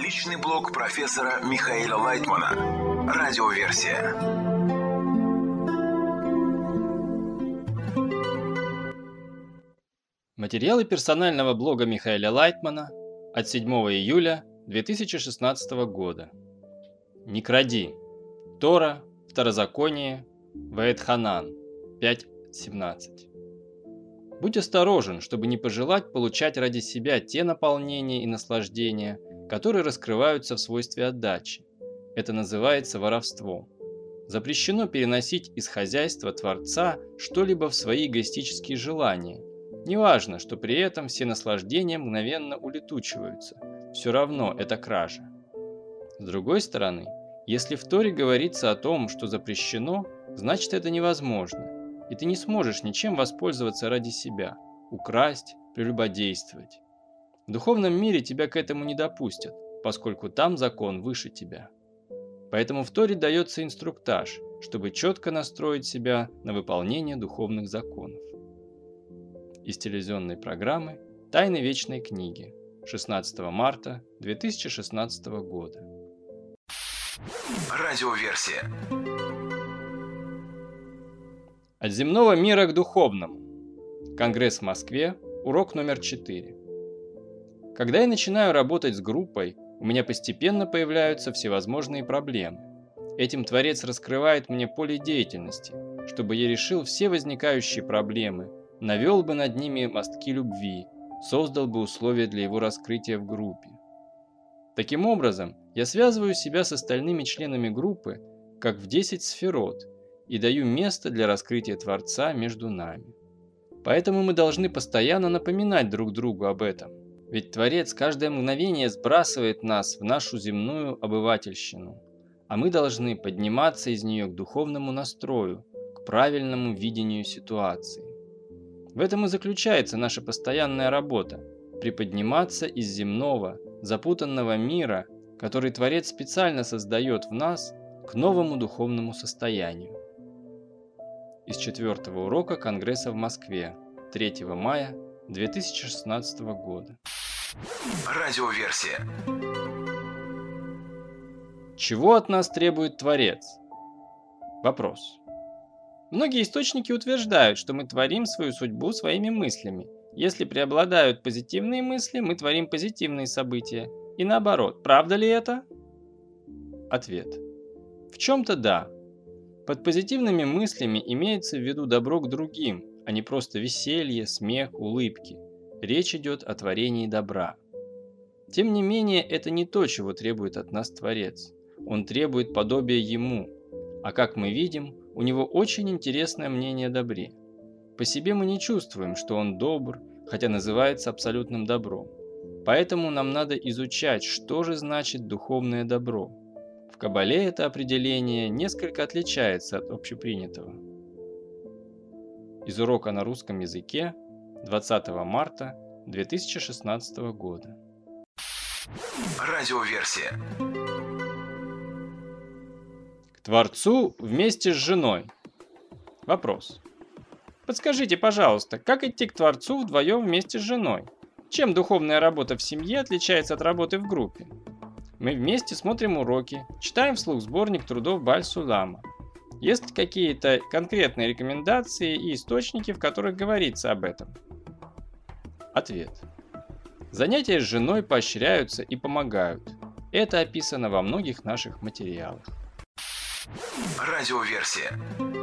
Научный блог профессора Михаила Лайтмана. Радиоверсия. Материалы персонального блога Михаила Лайтмана от 7 июля 2016 года. Не кради. Тора, Второзаконие, Ваэдханан, 5:17. Будь осторожен, чтобы не пожелать получать ради себя те наполнения и наслаждения, которые раскрываются в свойстве отдачи. Это называется воровством. Запрещено переносить из хозяйства Творца что-либо в свои эгоистические желания. Неважно, что при этом все наслаждения мгновенно улетучиваются. Все равно это кража. С другой стороны, если в Торе говорится о том, что запрещено, значит это невозможно. И ты не сможешь ничем воспользоваться ради себя, украсть, прелюбодействовать. В духовном мире тебя к этому не допустят, поскольку там закон выше тебя. Поэтому в Торе дается инструктаж, чтобы четко настроить себя на выполнение духовных законов. Из телевизионной программы «Тайны вечной книги» 16 марта 2016 года. Радиоверсия. От земного мира к духовному. Конгресс в Москве. Урок номер 4. Когда я начинаю работать с группой, у меня постепенно появляются всевозможные проблемы. Этим Творец раскрывает мне поле деятельности, чтобы я решил все возникающие проблемы, навел бы над ними мостки любви, создал бы условия для его раскрытия в группе. Таким образом, я связываю себя с остальными членами группы, как в 10 сферот, и даю место для раскрытия Творца между нами. Поэтому мы должны постоянно напоминать друг другу об этом, ведь Творец каждое мгновение сбрасывает нас в нашу земную обывательщину, а мы должны подниматься из нее к духовному настрою, к правильному видению ситуации. В этом и заключается наша постоянная работа – приподниматься из земного, запутанного мира, который Творец специально создает в нас, к новому духовному состоянию. Из 4-го урока Конгресса в Москве, 3 мая 2016 года. Радиоверсия. Чего от нас требует Творец? Вопрос. Многие источники утверждают, что мы творим свою судьбу своими мыслями. Если преобладают позитивные мысли, мы творим позитивные события. И наоборот, правда ли это? Ответ. В чем-то да. Под позитивными мыслями имеется в виду добро к другим, а не просто веселье, смех, улыбки. Речь идет о творении добра. Тем не менее, это не то, чего требует от нас Творец. Он требует подобия Ему, а как мы видим, у Него очень интересное мнение о добре. По себе мы не чувствуем, что Он добр, хотя называется абсолютным добром. Поэтому нам надо изучать, что же значит духовное добро. В Кабале это определение несколько отличается от общепринятого. Из урока на русском языке 20 марта 2016 года. Радиоверсия. К Творцу вместе с женой. Вопрос. Подскажите, пожалуйста, как идти к Творцу вдвоем вместе с женой? Чем духовная работа в семье отличается от работы в группе? Мы вместе смотрим уроки, читаем вслух сборник трудов Баль-Сулама. Есть какие-то конкретные рекомендации и источники, в которых говорится об этом? Ответ. Занятия с женой поощряются и помогают. Это описано во многих наших материалах. Радиоверсия.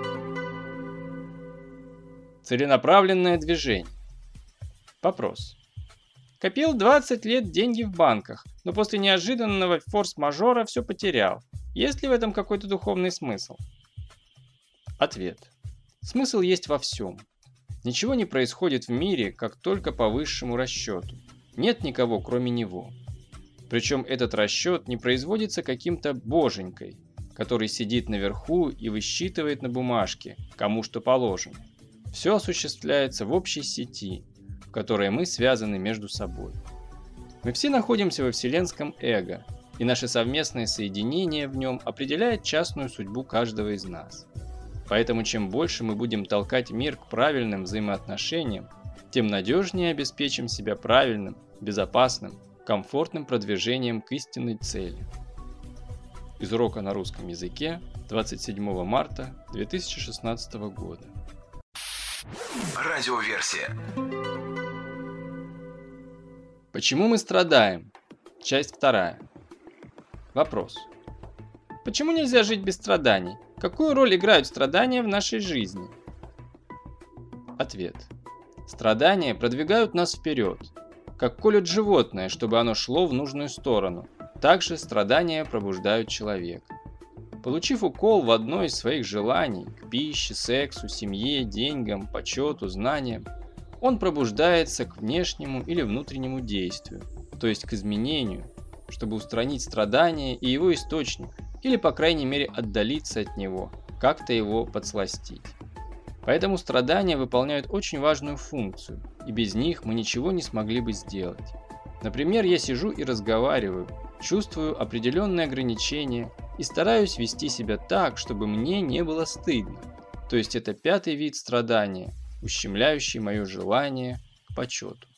Целенаправленное движение. Вопрос. Копил 20 лет деньги в банках, но после неожиданного форс-мажора все потерял. Есть ли в этом какой-то духовный смысл? Ответ. Смысл есть во всем. Ничего не происходит в мире, как только по высшему расчету. Нет никого, кроме него. Причем этот расчет не производится каким-то боженькой, который сидит наверху и высчитывает на бумажке, кому что положено. Все осуществляется в общей сети, в которой мы связаны между собой. Мы все находимся во вселенском эго, и наше совместное соединение в нем определяет частную судьбу каждого из нас. Поэтому чем больше мы будем толкать мир к правильным взаимоотношениям, тем надежнее обеспечим себя правильным, безопасным комфортным продвижением к истинной цели. Из урока на русском языке 27 марта 2016 года. Радиоверсия. Почему мы страдаем? Часть 2. Вопрос. Почему нельзя жить без страданий? Какую роль играют страдания в нашей жизни? Ответ. Страдания продвигают нас вперед. Как колют животное, чтобы оно шло в нужную сторону. Также страдания пробуждают человека. Получив укол в одно из своих желаний к пище, сексу, семье, деньгам, почету, знаниям, он пробуждается к внешнему или внутреннему действию, то есть к изменению, чтобы устранить страдания и его источник, или по крайней мере отдалиться от него, как-то его подсластить. Поэтому страдания выполняют очень важную функцию, и без них мы ничего не смогли бы сделать. Например, я сижу и разговариваю, чувствую определенные ограничения и стараюсь вести себя так, чтобы мне не было стыдно. То есть это 5-й вид страдания, ущемляющий мое желание к почету.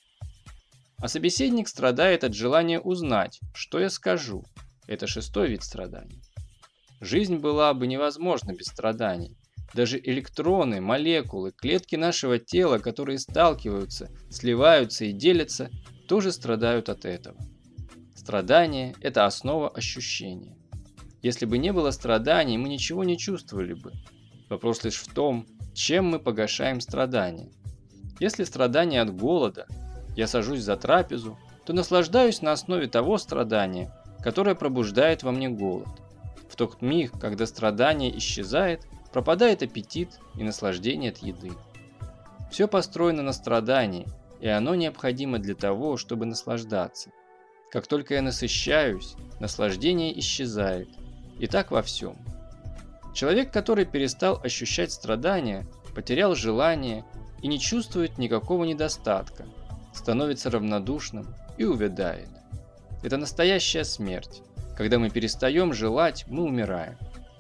А собеседник страдает от желания узнать, что я скажу. Это 6-й вид страданий. Жизнь была бы невозможна без страданий. Даже электроны, молекулы, клетки нашего тела, которые сталкиваются, сливаются и делятся, тоже страдают от этого. Страдание – это основа ощущения. Если бы не было страданий, мы ничего не чувствовали бы. Вопрос лишь в том, чем мы погашаем страдания. Если страдание от голода, я сажусь за трапезу, то наслаждаюсь на основе того страдания, которое пробуждает во мне голод. В тот миг, когда страдание исчезает, пропадает аппетит и наслаждение от еды. Все построено на страдании, и оно необходимо для того, чтобы наслаждаться. Как только я насыщаюсь, наслаждение исчезает. И так во всем. Человек, который перестал ощущать страдания, потерял желание и не чувствует никакого недостатка, становится равнодушным и увядает. Это настоящая смерть. Когда мы перестаем желать, мы умираем.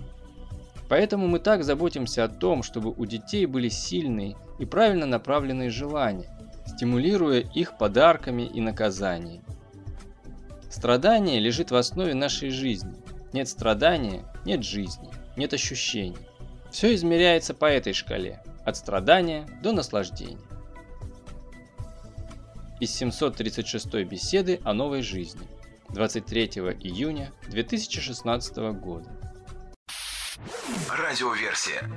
Поэтому мы так заботимся о том, чтобы у детей были сильные и правильно направленные желания, стимулируя их подарками и наказаниями. Страдание лежит в основе нашей жизни. Нет страдания – нет жизни, нет ощущений. Все измеряется по этой шкале – от страдания до наслаждения. Из 736-й беседы о новой жизни, 23 июня 2016 года. Радиоверсия.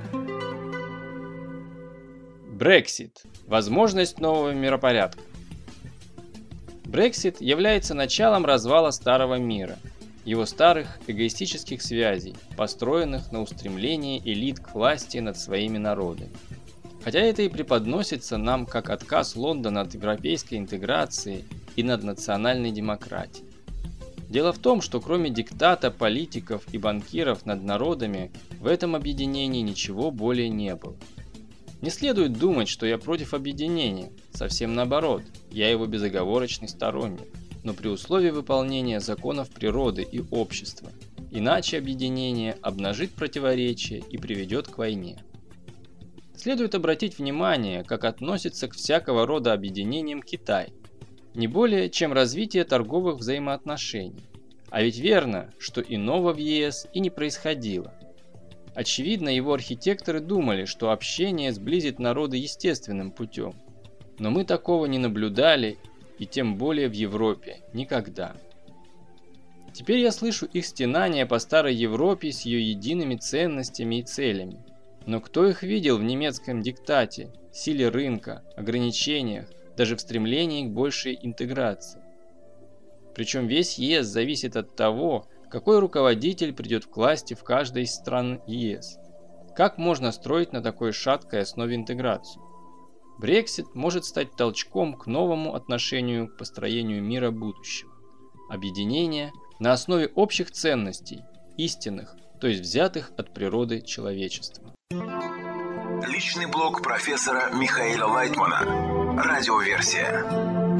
Брексит. Возможность нового миропорядка. Брексит является началом развала старого мира, его старых эгоистических связей, построенных на устремлении элит к власти над своими народами. Хотя это и преподносится нам как отказ Лондона от европейской интеграции и наднациональной демократии. Дело в том, что кроме диктата политиков и банкиров над народами, в этом объединении ничего более не было. Не следует думать, что я против объединения, совсем наоборот, я его безоговорочный сторонник, но при условии выполнения законов природы и общества, иначе объединение обнажит противоречия и приведет к войне. Следует обратить внимание, как относится к всякого рода объединениям Китай, не более чем развитие торговых взаимоотношений. А ведь верно, что иного в ЕС и не происходило. Очевидно, его архитекторы думали, что общение сблизит народы естественным путем. Но мы такого не наблюдали, и тем более в Европе, никогда. Теперь я слышу их стенания по старой Европе с ее едиными ценностями и целями. Но кто их видел в немецком диктате, силе рынка, ограничениях, даже в стремлении к большей интеграции? Причем весь ЕС зависит от того, какой руководитель придет к власти в каждой из стран ЕС. Как можно строить на такой шаткой основе интеграцию? Брексит может стать толчком к новому отношению к построению мира будущего. Объединение на основе общих ценностей, истинных, то есть взятых от природы человечества. Личный блог профессора Михаила Лайтмана. Радиоверсия.